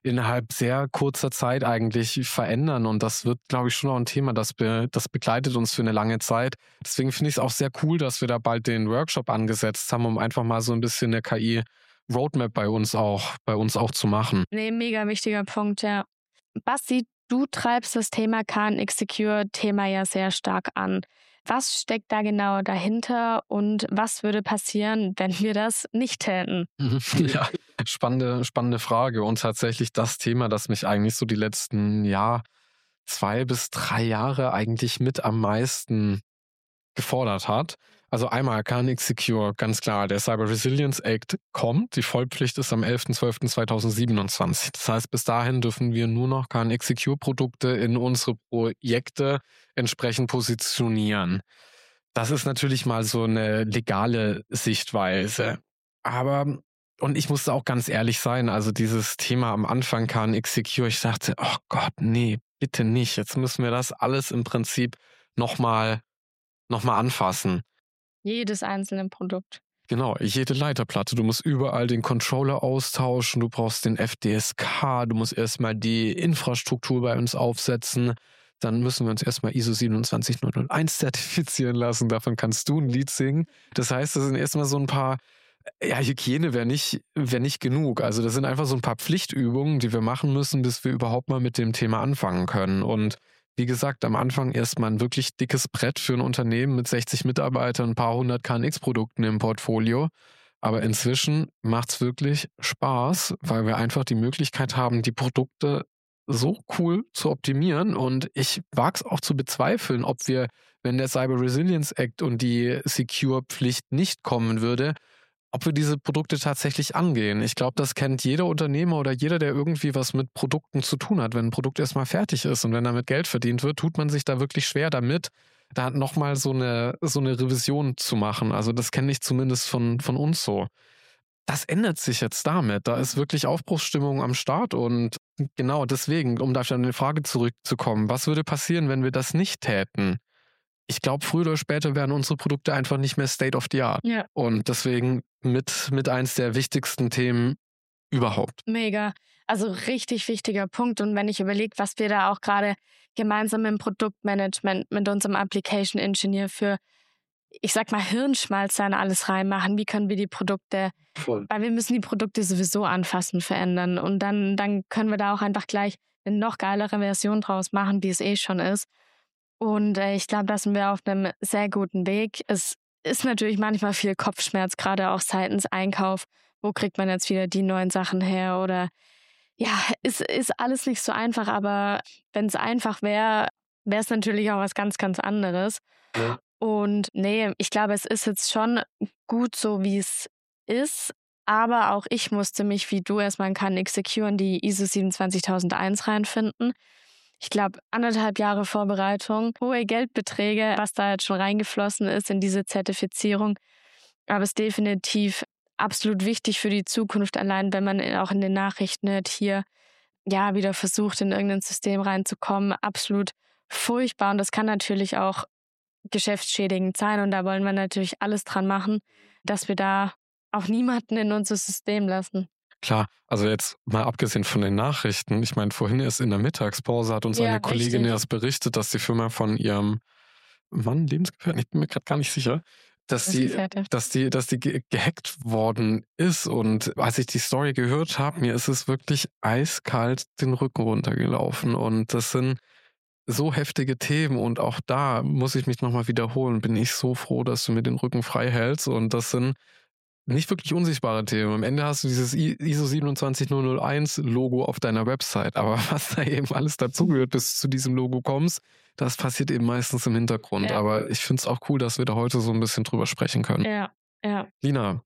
innerhalb sehr kurzer Zeit eigentlich verändern. Und das wird, glaube ich, schon auch ein Thema, das, be, das begleitet uns für eine lange Zeit. Deswegen finde ich es auch sehr cool, dass wir da bald den Workshop angesetzt haben, um einfach mal so ein bisschen eine K I-Roadmap bei uns auch, bei uns auch zu machen. Nee, mega wichtiger Punkt, ja. Basti, du treibst das Thema K N X-Secure-Thema ja sehr stark an. Was steckt da genau dahinter und was würde passieren, wenn wir das nicht täten? Ja, spannende, spannende Frage. Und tatsächlich das Thema, das mich eigentlich so die letzten, ja, zwei bis drei Jahre eigentlich mit am meisten gefordert hat. Also einmal K N X-Secure, ganz klar, der Cyber Resilience Act kommt. Die Vollpflicht ist am elfter zwölfter zweitausendsiebenundzwanzig. Das heißt, bis dahin dürfen wir nur noch K N X-Secure-Produkte in unsere Projekte entsprechend positionieren. Das ist natürlich mal so eine legale Sichtweise. Aber, und ich musste auch ganz ehrlich sein, also dieses Thema am Anfang K N X-Secure, ich dachte, oh Gott, nee, bitte nicht. Jetzt müssen wir das alles im Prinzip nochmal noch mal anfassen. Jedes einzelne Produkt. Genau, jede Leiterplatte. Du musst überall den Controller austauschen, du brauchst den F D S K, du musst erstmal die Infrastruktur bei uns aufsetzen. Dann müssen wir uns erstmal I S O siebenundzwanzig null null eins zertifizieren lassen. Davon kannst du ein Lied singen. Das heißt, das sind erstmal so ein paar, ja, Hygiene wäre nicht, wär nicht genug. Also das sind einfach so ein paar Pflichtübungen, die wir machen müssen, bis wir überhaupt mal mit dem Thema anfangen können. Und wie gesagt, am Anfang erstmal ein wirklich dickes Brett für ein Unternehmen mit sechzig Mitarbeitern, ein paar hundert K N X-Produkten im Portfolio. Aber inzwischen macht es wirklich Spaß, weil wir einfach die Möglichkeit haben, die Produkte so cool zu optimieren. Und ich wage es auch zu bezweifeln, ob wir, wenn der Cyber Resilience Act und die Secure-Pflicht nicht kommen würde, ob wir diese Produkte tatsächlich angehen. Ich glaube, das kennt jeder Unternehmer oder jeder, der irgendwie was mit Produkten zu tun hat. Wenn ein Produkt erstmal fertig ist und wenn damit Geld verdient wird, tut man sich da wirklich schwer damit, da nochmal so eine, so eine Revision zu machen. Also das kenne ich zumindest von, von uns so. Das ändert sich jetzt damit. Da ist wirklich Aufbruchsstimmung am Start und genau deswegen, um da an die Frage zurückzukommen, was würde passieren, wenn wir das nicht täten? Ich glaube, früher oder später wären unsere Produkte einfach nicht mehr State of the Art. Ja. Und deswegen mit, mit eins der wichtigsten Themen überhaupt. Mega. Also richtig wichtiger Punkt. Und wenn ich überlege, was wir da auch gerade gemeinsam im Produktmanagement mit unserem Application Engineer für, ich sag mal, Hirnschmalz dann alles reinmachen, wie können wir die Produkte, Voll. weil wir müssen die Produkte sowieso anfassen, verändern. Und dann, dann können wir da auch einfach gleich eine noch geilere Version draus machen, wie es eh schon ist. Und äh, ich glaube, da sind wir auf einem sehr guten Weg. Es ist natürlich manchmal viel Kopfschmerz, gerade auch seitens Einkauf. Wo kriegt man jetzt wieder die neuen Sachen her? Oder ja, ist, ist alles nicht so einfach. Aber wenn es einfach wäre, wäre es natürlich auch was ganz, ganz anderes. Ja. Und nee, ich glaube, es ist jetzt schon gut so, wie es ist. Aber auch ich musste mich, wie du, erstmal in K N X-Secure in die I S O siebenundzwanzigtausendeins reinfinden. Ich glaube, anderthalb Jahre Vorbereitung, hohe Geldbeträge, was da jetzt schon reingeflossen ist in diese Zertifizierung. Aber es ist definitiv absolut wichtig für die Zukunft, allein wenn man auch in den Nachrichten hört, hier ja wieder versucht, in irgendein System reinzukommen. Absolut furchtbar. Und das kann natürlich auch geschäftsschädigend sein. Und da wollen wir natürlich alles dran machen, dass wir da auch niemanden in unser System lassen. Klar, also jetzt mal abgesehen von den Nachrichten, ich meine, vorhin erst in der Mittagspause hat uns Ja, eine Kollegin richtig. erst berichtet, dass die Firma von ihrem Mann, Lebensgefährten, ich bin mir gerade gar nicht sicher, dass die, Lebensgefährte. dass die, dass die ge- gehackt worden ist. Und als ich die Story gehört habe, mir ist es wirklich eiskalt den Rücken runtergelaufen. Und das sind so heftige Themen. Und auch da muss ich mich nochmal wiederholen, bin ich so froh, dass du mir den Rücken frei hältst. Und das sind nicht wirklich unsichtbare Themen. Am Ende hast du dieses I S O siebenundzwanzig null null eins Logo auf deiner Website. Aber was da eben alles dazugehört, bis du zu diesem Logo kommst, das passiert eben meistens im Hintergrund. Ja. Aber ich finde es auch cool, dass wir da heute so ein bisschen drüber sprechen können. Ja, ja. Lina,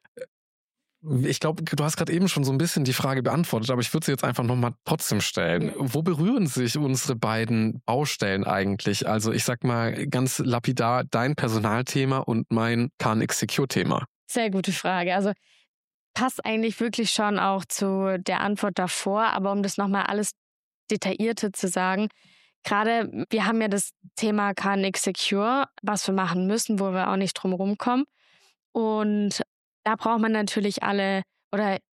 ich glaube, du hast gerade eben schon so ein bisschen die Frage beantwortet, aber ich würde sie jetzt einfach nochmal trotzdem stellen. Wo berühren sich unsere beiden Baustellen eigentlich? Also ich sag mal ganz lapidar, dein Personalthema und mein K N X-Secure-Thema. Sehr gute Frage. Also passt eigentlich wirklich schon auch zu der Antwort davor, aber um das nochmal alles detaillierter zu sagen, gerade wir haben ja das Thema K N X Secure, was wir machen müssen, wo wir auch nicht drum rumkommen. Und da braucht man natürlich alle, oder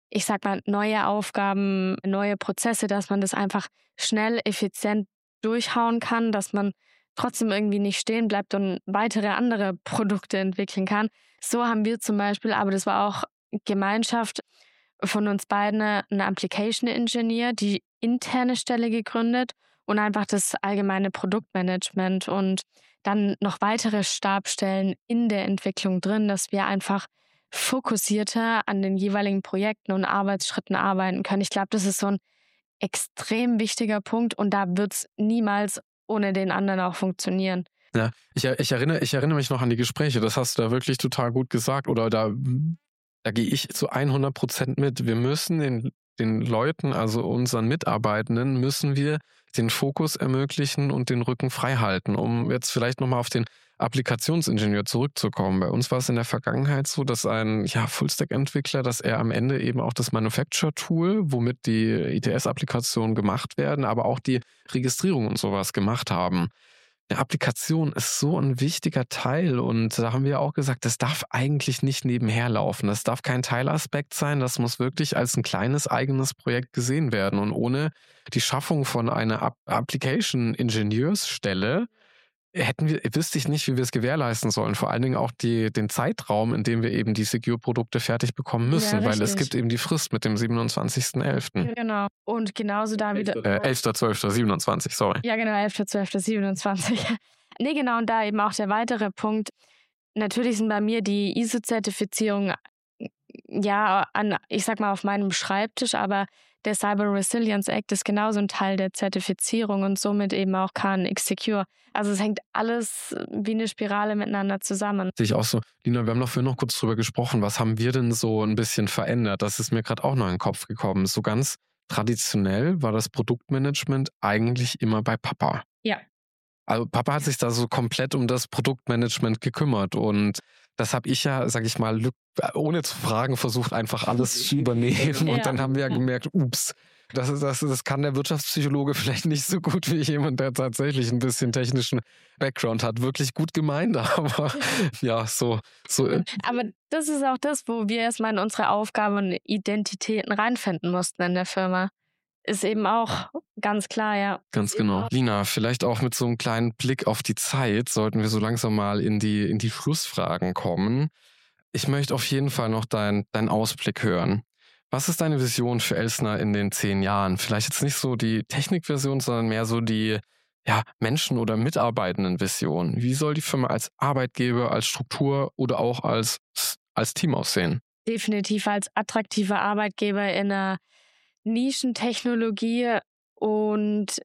ich sag mal, neue Aufgaben, neue Prozesse, dass man das einfach schnell, effizient durchhauen kann, dass man trotzdem irgendwie nicht stehen bleibt und weitere andere Produkte entwickeln kann. So haben wir zum Beispiel, aber das war auch Gemeinschaft von uns beiden, einen Application Engineer, die interne Stelle gegründet und einfach das allgemeine Produktmanagement und dann noch weitere Stabstellen in der Entwicklung drin, dass wir einfach fokussierter an den jeweiligen Projekten und Arbeitsschritten arbeiten können. Ich glaube, das ist so ein extrem wichtiger Punkt und da wird es niemals ohne den anderen auch funktionieren. Ja, ich, ich, erinnere, ich erinnere mich noch an die Gespräche, das hast du da wirklich total gut gesagt oder da, da gehe ich zu hundert Prozent mit. Wir müssen den, den Leuten, also unseren Mitarbeitenden, müssen wir den Fokus ermöglichen und den Rücken frei halten, um jetzt vielleicht nochmal auf den Applikationsingenieur zurückzukommen. Bei uns war es in der Vergangenheit so, dass ein ja, Full-Stack-Entwickler, dass er am Ende eben auch das Manufacture-Tool, womit die I T S-Applikationen gemacht werden, aber auch die Registrierung und sowas gemacht haben. Eine Applikation ist so ein wichtiger Teil und da haben wir auch gesagt, das darf eigentlich nicht nebenher laufen. Das darf kein Teilaspekt sein, das muss wirklich als ein kleines eigenes Projekt gesehen werden. Und ohne die Schaffung von einer Application-Ingenieursstelle hätten wir, wüsste ich nicht, wie wir es gewährleisten sollen. Vor allen Dingen auch die, den Zeitraum, in dem wir eben die Secure-Produkte fertig bekommen müssen, Ja, weil es richtig. gibt eben die Frist mit dem siebenundzwanzigsten elften Genau. Und genauso da wieder. Äh, elfter zwölfter siebenundzwanzig, sorry. Ja, genau, elfter zwölfter siebenundzwanzig. Nee, genau, und da eben auch der weitere Punkt. Natürlich sind bei mir die I S O-Zertifizierungen, ja, an, ich sag mal, auf meinem Schreibtisch, aber der Cyber Resilience Act ist genauso ein Teil der Zertifizierung und somit eben auch K N X Secure. Also es hängt alles wie eine Spirale miteinander zusammen. Sehe ich auch so. Lina, wir haben noch vorhin noch kurz drüber gesprochen. Was haben wir denn so ein bisschen verändert? Das ist mir gerade auch noch in den Kopf gekommen. So ganz traditionell war das Produktmanagement eigentlich immer bei Papa. Ja. Also Papa hat sich da so komplett um das Produktmanagement gekümmert und das habe ich ja, sag ich mal, ohne zu fragen, versucht einfach alles zu übernehmen. Und Ja. dann haben wir ja gemerkt, ups, das, ist, das, das kann der Wirtschaftspsychologe vielleicht nicht so gut wie jemand, der tatsächlich ein bisschen technischen Background hat. Wirklich gut gemeint, aber ja, so. so. Aber das ist auch das, wo wir erstmal in unsere Aufgaben und Identitäten reinfinden mussten in der Firma. Ist eben auch ganz klar, ja. Ganz genau. Lina, vielleicht auch mit so einem kleinen Blick auf die Zeit sollten wir so langsam mal in die, in die Schlussfragen kommen. Ich möchte auf jeden Fall noch deinen dein Ausblick hören. Was ist deine Vision für Elsner in den zehn Jahren? Vielleicht jetzt nicht so die Technikversion, sondern mehr so die ja, Menschen- oder Mitarbeitenden-Vision. Wie soll die Firma als Arbeitgeber, als Struktur oder auch als, als Team aussehen? Definitiv als attraktiver Arbeitgeber in einer Nischentechnologie und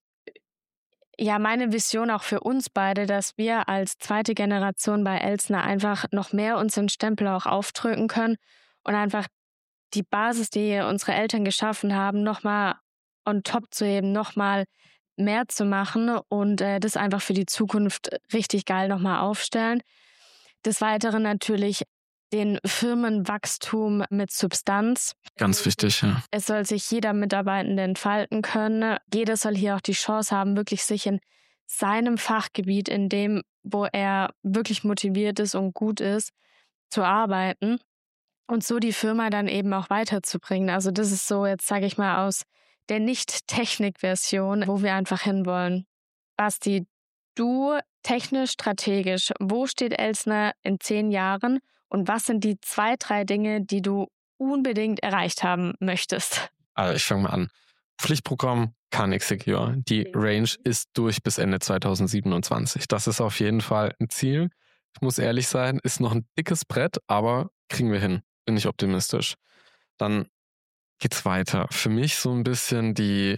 ja, meine Vision auch für uns beide, dass wir als zweite Generation bei Elsner einfach noch mehr unseren Stempel auch aufdrücken können und einfach die Basis, die unsere Eltern geschaffen haben, nochmal on top zu heben, nochmal mehr zu machen und äh, das einfach für die Zukunft richtig geil nochmal aufstellen. Des Weiteren natürlich den Firmenwachstum mit Substanz. Ganz wichtig, ja. Es soll sich jeder Mitarbeitende entfalten können. Jeder soll hier auch die Chance haben, wirklich sich in seinem Fachgebiet, in dem, wo er wirklich motiviert ist und gut ist, zu arbeiten und so die Firma dann eben auch weiterzubringen. Also das ist so jetzt, sage ich mal, aus der Nicht-Technik-Version, wo wir einfach hinwollen. Basti, du technisch, strategisch, wo steht Elsner in zehn Jahren? Und was sind die zwei, drei Dinge, die du unbedingt erreicht haben möchtest? Also ich fange mal an. Pflichtprogramm K N X Secure. Die Range ist durch bis Ende zweitausendsiebenundzwanzig. Das ist auf jeden Fall ein Ziel. Ich muss ehrlich sein, ist noch ein dickes Brett, aber kriegen wir hin. Bin ich optimistisch. Dann geht's weiter. Für mich so ein bisschen die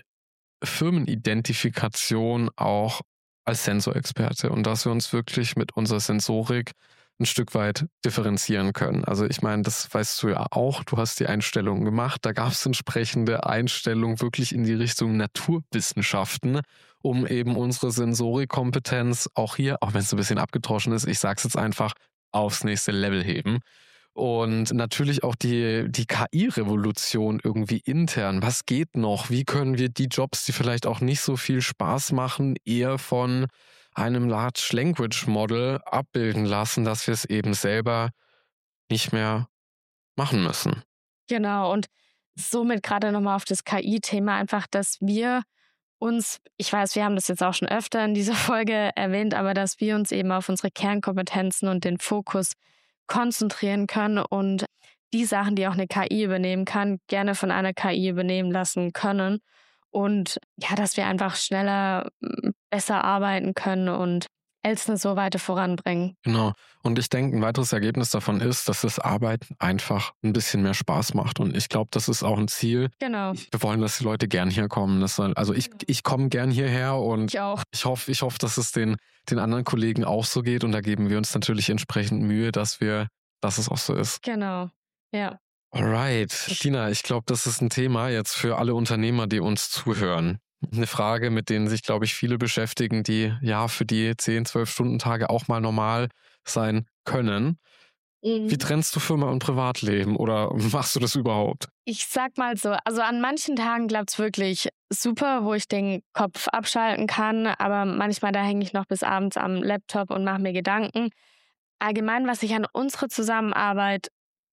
Firmenidentifikation auch als Sensorexperte und dass wir uns wirklich mit unserer Sensorik ein Stück weit differenzieren können. Also ich meine, das weißt du ja auch, du hast die Einstellungen gemacht, da gab es entsprechende Einstellungen wirklich in die Richtung Naturwissenschaften, um eben unsere Sensorikkompetenz auch hier, auch wenn es ein bisschen abgedroschen ist, ich sag's jetzt einfach, aufs nächste Level heben. Und natürlich auch die, die K I-Revolution irgendwie intern. Was geht noch? Wie können wir die Jobs, die vielleicht auch nicht so viel Spaß machen, eher von einem Large Language Model abbilden lassen, dass wir es eben selber nicht mehr machen müssen? Genau, und somit gerade nochmal auf das K I-Thema einfach, dass wir uns, ich weiß, wir haben das jetzt auch schon öfter in dieser Folge erwähnt, aber dass wir uns eben auf unsere Kernkompetenzen und den Fokus konzentrieren können und die Sachen, die auch eine K I übernehmen kann, gerne von einer K I übernehmen lassen können. Und ja, dass wir einfach schneller, m, besser arbeiten können und Elsner so weiter voranbringen. Genau. Und ich denke, ein weiteres Ergebnis davon ist, dass das Arbeiten einfach ein bisschen mehr Spaß macht. Und ich glaube, das ist auch ein Ziel. Genau. Wir wollen, dass die Leute gern hier kommen. Das soll, also ich, ich komme gern hierher und Ich auch. ich hoffe, ich hoffe, dass es den, den anderen Kollegen auch so geht. Und da geben wir uns natürlich entsprechend Mühe, dass wir, dass es auch so ist. Genau. Ja. Alright. Tina, ich glaube, das ist ein Thema jetzt für alle Unternehmer, die uns zuhören. Eine Frage, mit denen sich, glaube ich, viele beschäftigen, die ja für die zehn, zwölf Stunden Tage auch mal normal sein können. Mhm. Wie trennst du Firma und Privatleben oder machst du das überhaupt? Ich sag mal so, also an manchen Tagen klappt's wirklich super, wo ich den Kopf abschalten kann, aber manchmal da hänge ich noch bis abends am Laptop und mache mir Gedanken. Allgemein, was ich an unserer Zusammenarbeit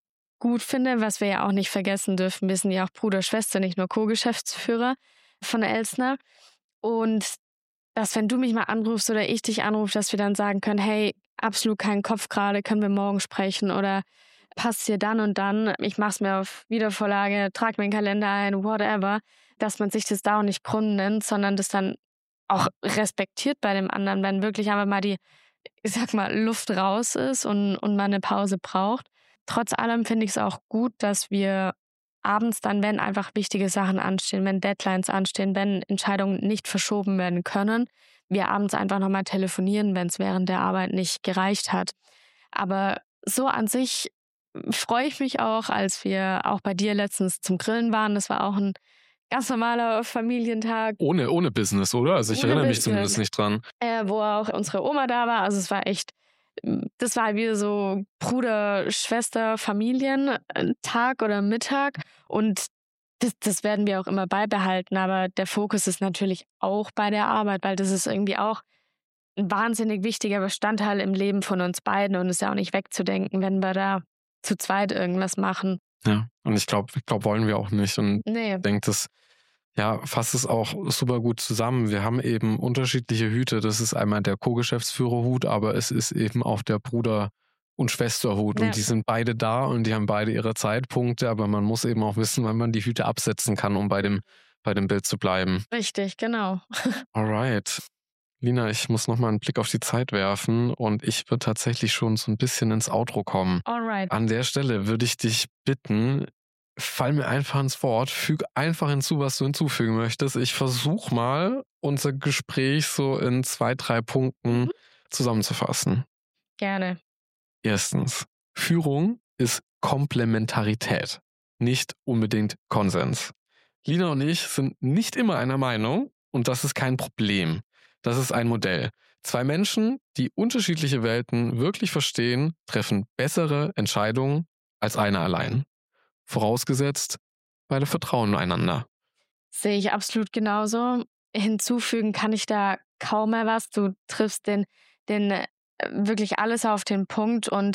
gut finde, was wir ja auch nicht vergessen dürfen, wir sind ja auch Bruder, Schwester, nicht nur Co-Geschäftsführer von Elsner. Und dass, wenn du mich mal anrufst oder ich dich anrufe, dass wir dann sagen können, hey, absolut keinen Kopf gerade, können wir morgen sprechen oder passt hier dann und dann, ich mach's mir auf Wiedervorlage, trag mir einen Kalender ein, whatever, dass man sich das da auch nicht krumm nimmt, sondern das dann auch respektiert bei dem anderen, wenn wirklich einfach mal die, ich sag mal, Luft raus ist und, und man eine Pause braucht. Trotz allem finde ich es auch gut, dass wir abends dann, wenn einfach wichtige Sachen anstehen, wenn Deadlines anstehen, wenn Entscheidungen nicht verschoben werden können, wir abends einfach nochmal telefonieren, wenn es während der Arbeit nicht gereicht hat. Aber so an sich freue ich mich auch, als wir auch bei dir letztens zum Grillen waren. Das war auch ein ganz normaler Familientag, Ohne, ohne Business, oder? Also ich Ohne erinnere mich Business. zumindest nicht dran. äh, wo auch unsere Oma da war. Also es war echt, das war wieder so Bruder, Schwester, Familientag oder Mittag. Und das, das werden wir auch immer beibehalten. Aber der Fokus ist natürlich auch bei der Arbeit, weil das ist irgendwie auch ein wahnsinnig wichtiger Bestandteil im Leben von uns beiden und ist ja auch nicht wegzudenken, wenn wir da zu zweit irgendwas machen. Ja, und ich glaube, ich glaub, wollen wir auch nicht. Und Nee, ich denke, das ja, fasst es auch super gut zusammen. Wir haben eben unterschiedliche Hüte. Das ist einmal der Co-Geschäftsführerhut, aber es ist eben auch der Bruder- und Schwesterhut. Ja. Und die sind beide da und die haben beide ihre Zeitpunkte, aber man muss eben auch wissen, wann man die Hüte absetzen kann, um bei dem, bei dem Bild zu bleiben. richtig, genau. Alright. Lina, ich muss nochmal einen Blick auf die Zeit werfen und ich würde tatsächlich schon so ein bisschen ins Outro kommen. Alright. An der Stelle würde ich dich bitten, fall mir einfach ins Wort, füg einfach hinzu, was du hinzufügen möchtest. Ich versuche mal, unser Gespräch so in zwei, drei Punkten Mhm. zusammenzufassen. Gerne. Erstens, Führung ist Komplementarität, nicht unbedingt Konsens. Lina und ich sind nicht immer einer Meinung und das ist kein Problem. Das ist ein Modell. Zwei Menschen, die unterschiedliche Welten wirklich verstehen, treffen bessere Entscheidungen als einer allein. Vorausgesetzt, beide vertrauen einander. Sehe ich absolut genauso. Hinzufügen kann ich da kaum mehr was. Du triffst den, den äh, wirklich alles auf den Punkt und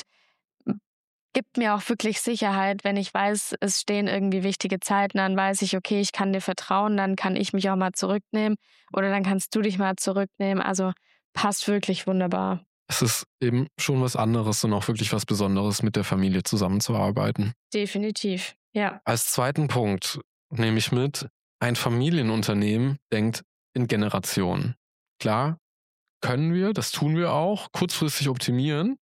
gibt mir auch wirklich Sicherheit, wenn ich weiß, es stehen irgendwie wichtige Zeiten an, weiß ich, okay, ich kann dir vertrauen, dann kann ich mich auch mal zurücknehmen oder dann kannst du dich mal zurücknehmen. Also passt wirklich wunderbar. Es ist eben schon was anderes und auch wirklich was Besonderes, mit der Familie zusammenzuarbeiten. Definitiv, ja. Als zweiten Punkt nehme ich mit, ein Familienunternehmen denkt in Generationen. Klar, können wir, das tun wir auch, kurzfristig optimieren,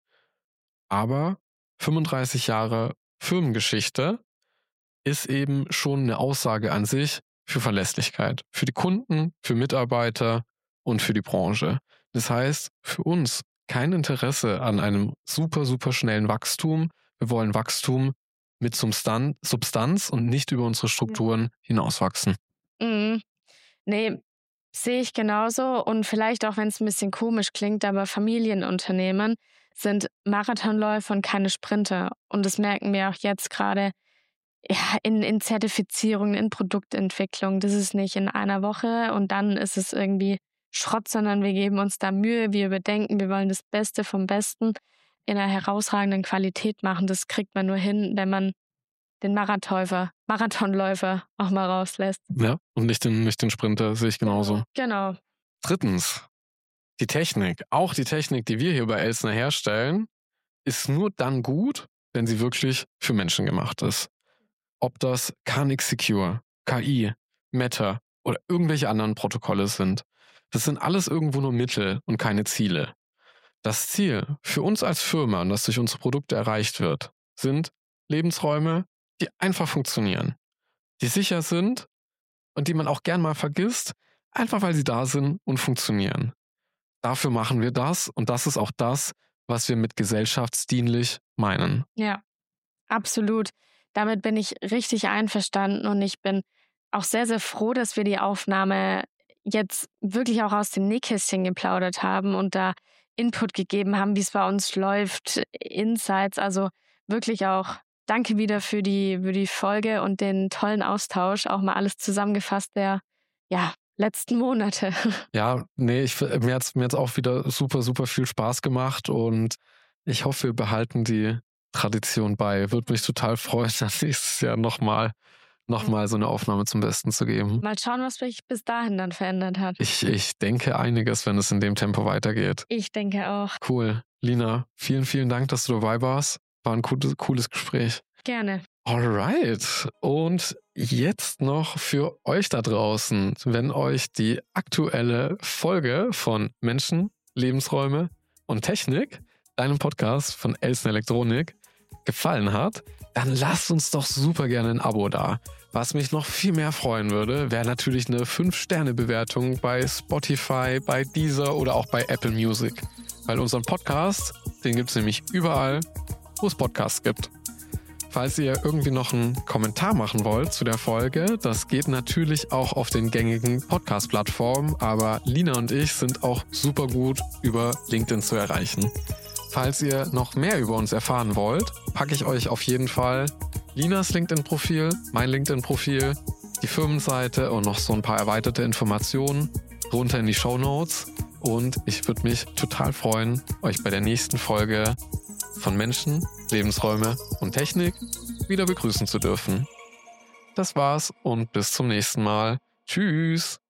aber fünfunddreißig Jahre Firmengeschichte ist eben schon eine Aussage an sich für Verlässlichkeit. Für die Kunden, für Mitarbeiter und für die Branche. Das heißt, für uns kein Interesse an einem super, super schnellen Wachstum. Wir wollen Wachstum mit Substan- Substanz und nicht über unsere Strukturen hinauswachsen. Mhm. Nee, sehe ich genauso. Und vielleicht auch, wenn es ein bisschen komisch klingt, aber Familienunternehmen sind Marathonläufer und keine Sprinter. Und das merken wir auch jetzt gerade ja, in, in Zertifizierungen, in Produktentwicklung. Das ist nicht in einer Woche und dann ist es irgendwie Schrott, sondern wir geben uns da Mühe, wir überdenken, wir wollen das Beste vom Besten in einer herausragenden Qualität machen. Das kriegt man nur hin, wenn man den Marathonläufer, Marathonläufer auch mal rauslässt. Ja, und nicht den, nicht den Sprinter, sehe ich genauso. Genau. Drittens, die Technik. Auch die Technik, die wir hier bei Elsner herstellen, ist nur dann gut, wenn sie wirklich für Menschen gemacht ist. Ob das K N X Secure, K I, Meta oder irgendwelche anderen Protokolle sind. Das sind alles irgendwo nur Mittel und keine Ziele. Das Ziel für uns als Firma und das durch unsere Produkte erreicht wird, sind Lebensräume, die einfach funktionieren, die sicher sind und die man auch gern mal vergisst, einfach weil sie da sind und funktionieren. Dafür machen wir das und das ist auch das, was wir mit gesellschaftsdienlich meinen. Ja, absolut. Damit bin ich richtig einverstanden und ich bin auch sehr, sehr froh, dass wir die Aufnahme jetzt wirklich auch aus dem Nähkästchen geplaudert haben und da Input gegeben haben, wie es bei uns läuft, Insights. Also wirklich auch danke wieder für die, für die Folge und den tollen Austausch. Auch mal alles zusammengefasst der ja, letzten Monate. Ja, nee, ich, mir hat es mir hat's auch wieder super, super viel Spaß gemacht und ich hoffe, wir behalten die Tradition bei. Würde mich total freuen, das nächstes Jahr nochmal noch mal so eine Aufnahme zum Besten zu geben. Mal schauen, was sich bis dahin dann verändert hat. Ich, ich denke einiges, wenn es in dem Tempo weitergeht. Ich denke auch. Cool. Lina, vielen, vielen Dank, dass du dabei warst. War ein cooles, cooles Gespräch. Gerne. Alright. Und jetzt noch für euch da draußen, wenn euch die aktuelle Folge von Menschen, Lebensräume und Technik, deinem Podcast von Elsner Elektronik, gefallen hat, dann lasst uns doch super gerne ein Abo da. Was mich noch viel mehr freuen würde, wäre natürlich eine fünf Sterne Bewertung bei Spotify, bei Deezer oder auch bei Apple Music. Weil unseren Podcast, den gibt es nämlich überall, wo es Podcasts gibt. Falls ihr irgendwie noch einen Kommentar machen wollt zu der Folge, das geht natürlich auch auf den gängigen Podcast-Plattformen, aber Lina und ich sind auch super gut über LinkedIn zu erreichen. Falls ihr noch mehr über uns erfahren wollt, packe ich euch auf jeden Fall Linas LinkedIn-Profil, mein LinkedIn-Profil, die Firmenseite und noch so ein paar erweiterte Informationen runter in die Shownotes. Und ich würde mich total freuen, euch bei der nächsten Folge von Menschen, Lebensräume und Technik wieder begrüßen zu dürfen. Das war's und bis zum nächsten Mal. Tschüss!